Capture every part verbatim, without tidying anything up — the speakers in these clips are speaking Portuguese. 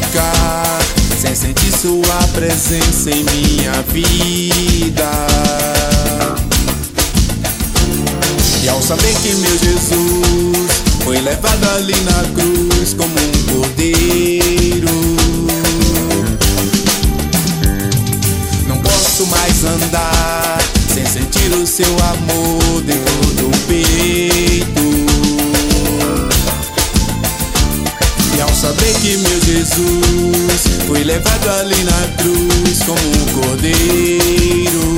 ficar sem sentir sua presença em minha vida. E ao saber que meu Jesus foi levado ali na cruz como um cordeiro, não posso mais andar sem sentir o seu amor dentro do peito. E ao saber que meu Jesus foi levado ali na cruz como um cordeiro,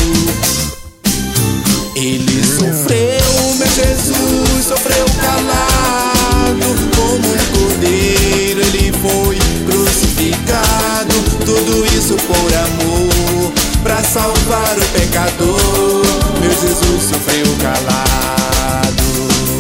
ele sofreu, meu Jesus sofreu calado como um cordeiro. Ele foi crucificado, tudo isso por amor, pra salvar o pecador. Meu Jesus sofreu calado.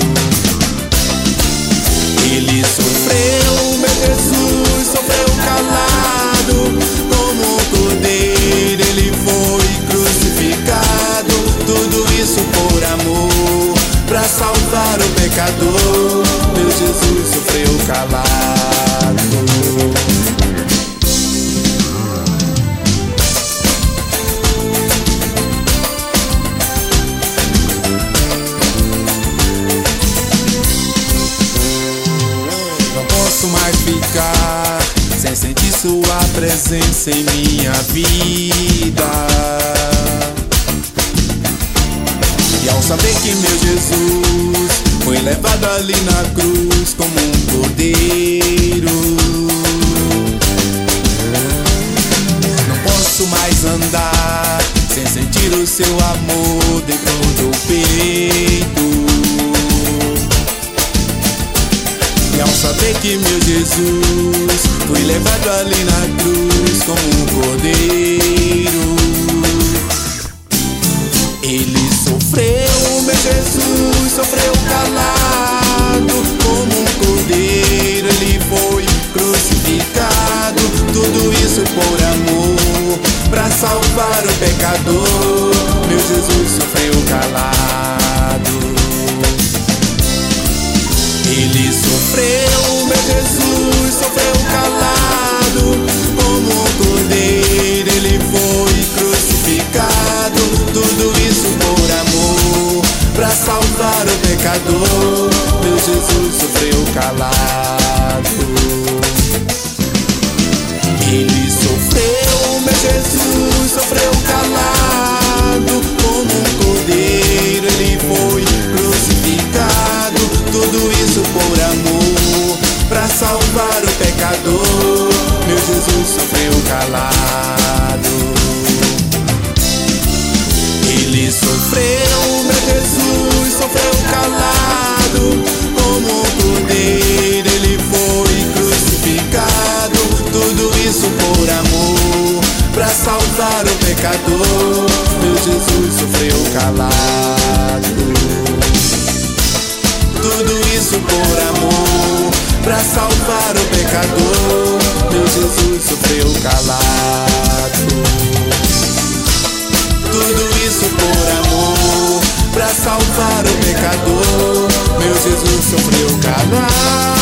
Ele sofreu, meu Jesus sofreu calado como um cordeiro. Ele foi crucificado, tudo isso por amor, pra salvar o pecador. Meu Jesus sofreu calado. Não posso mais ficar sem sentir sua presença em minha vida. E ao saber que meu Jesus foi levado ali na cruz como um cordeiro, não posso mais andar sem sentir o seu amor dentro do peito. E ao saber que meu Jesus foi levado ali na cruz como um cordeiro, ele sofreu, meu Jesus sofreu calado como um cordeiro. Ele foi crucificado, tudo isso por amor, pra salvar o pecador. Meu Jesus sofreu calado. Ele sofreu, meu Jesus sofreu calado como um cordeiro. Ele foi crucificado, tudo isso por amor, pra salvar o pecador. Meu Jesus sofreu calado. Ele sofreu, meu Jesus sofreu calado como um cordeiro. Ele foi crucificado, tudo isso por amor, pra salvar o pecador. Meu Jesus sofreu calado. Ele sofreu, meu Jesus sofreu calado como um cordeiro. Ele foi crucificado, tudo isso por amor, pra salvar o pecador. Meu Jesus sofreu calado. Tudo isso por amor, pra salvar o pecador. Meu Jesus sofreu calado. Tudo isso por amor, pra salvar o pecador. Meu Jesus sofreu calado.